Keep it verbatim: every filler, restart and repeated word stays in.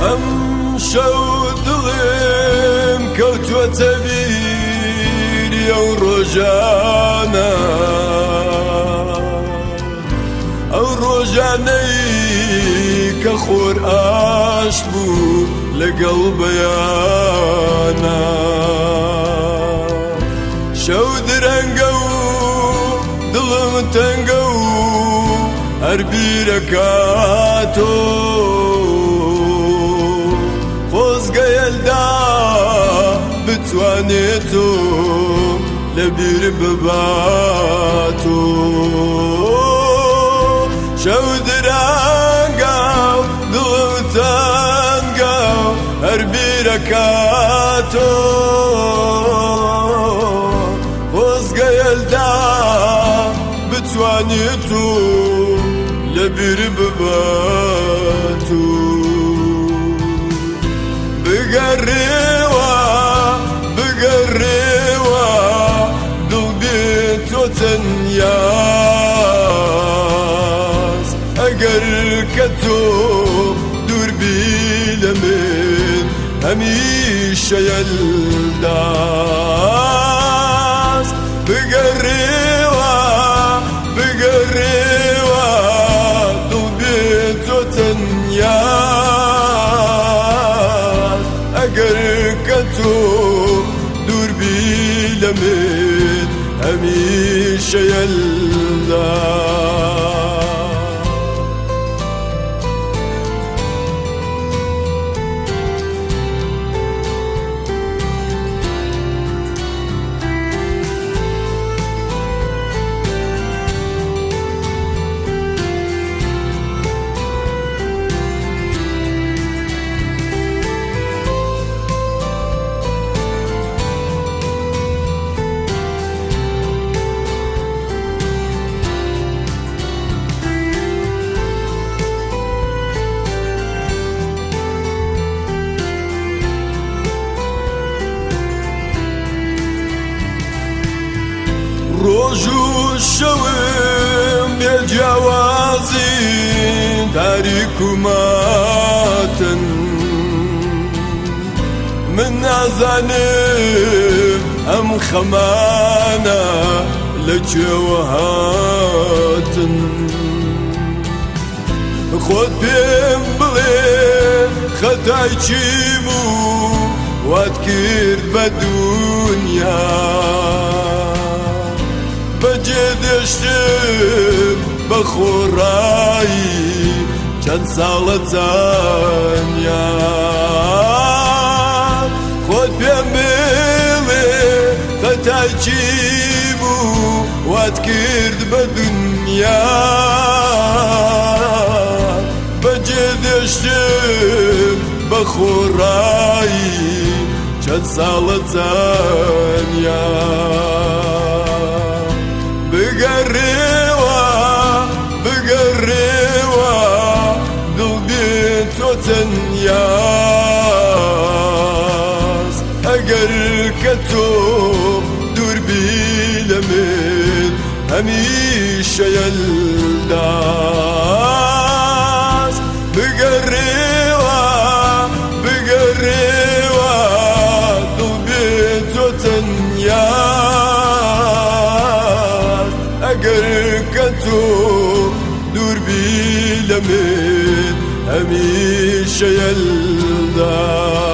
ئەم شەو دڵم کەوتووەتە بیری ئەو ڕۆژانە، ئەو ڕۆژانەی کە خۆر ئاشت بوو لەگەڵ بەیانە. شەو درەنگە و دڵم تەنگە و هەر بیرەکاتۆ، خۆزگەیەلدا بتوانێتۆ لەبیر بباتۆ. شەو درەنگە و دڵم تەنگە و هەر بیرەکاتۆ، خۆزگەیەلدا بتوانێتۆ لەبیر بباتۆ. بگەڕێوە بگەڕێوە دڵ بێت تۆ تەنیاز، ئەگەر کە تۆ دووربی لە من هەمیشە یەلداز. بگەڕێوە بگەڕێوە دڵ بێت تۆ تەنیاز، ئەگەر کە تۆ دووربی لە من هەمیشە یەلداز. ڕۆژ و شەوم بێجیاوازین تاریک و ماتن، من نازانم ئەم خەمانە لەکوێوە هاتن. خۆت پێم بڵێ خەتای چی بوو وات کرد بە دونیا، بەجێ دێشتم بە خۆڕایی چەند ساڵە تەنیا. خۆت پێم بڵێ خەتای چی بوو وات کرد بە دونیا، بەجێ دێشتم بە خۆڕایی چەند ساڵە تەنیا. بگەڕێوە بگەڕێوە دڵ بێت تۆ تەنیاز، ئەگەر کە تۆ دووربی لە من هەمیشە یەلداز. بگەڕێوە بگەڕێوە دڵ بێت تۆ تەنیاز، ئەگەر کە تۆ دووربی لە من هەمیشە یەلداز.